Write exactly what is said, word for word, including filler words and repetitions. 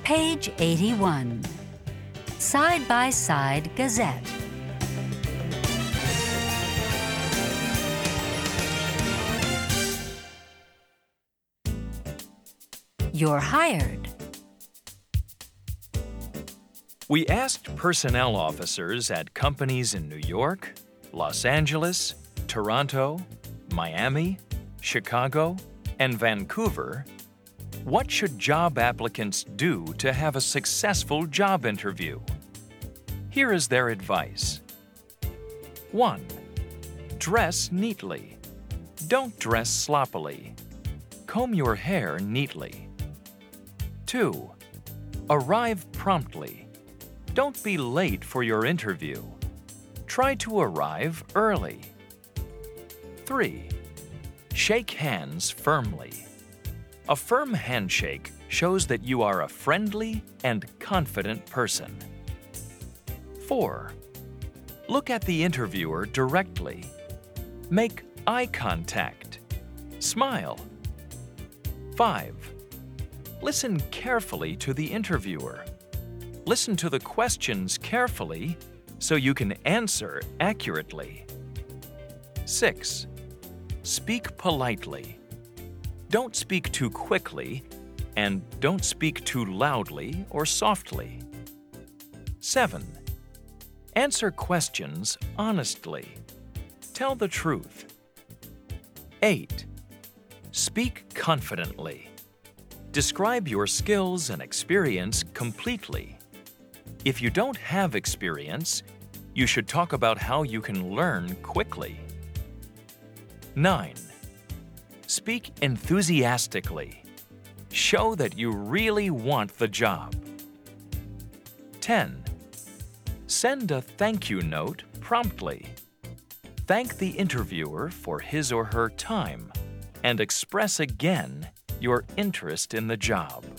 Page eighty-one. Side-by-Side Gazette. You're hired. We asked personnel officers at companies in New York, Los Angeles, Toronto, Miami, Chicago, and Vancouver, what should job applicants do to have a successful job interview? Here is their advice. one. Dress neatly. Don't dress sloppily. Comb your hair neatly. two. Arrive promptly. Don't be late for your interview. Try to arrive early. three. Shake hands firmly. A firm handshake shows that you are a friendly and confident person. four. Look at the interviewer directly. Make eye contact. Smile. five. Listen carefully to the interviewer. Listen to the questions carefully so you can answer accurately. six. Speak politely. Don't speak too quickly, and don't speak too loudly or softly. seven. Answer questions honestly. Tell the truth. eight. Speak confidently. Describe your skills and experience completely. If you don't have experience, you should talk about how you can learn quickly. nine. Speak enthusiastically. Show that you really want the job. ten. Send a thank you note promptly. Thank the interviewer for his or her time and express again your interest in the job.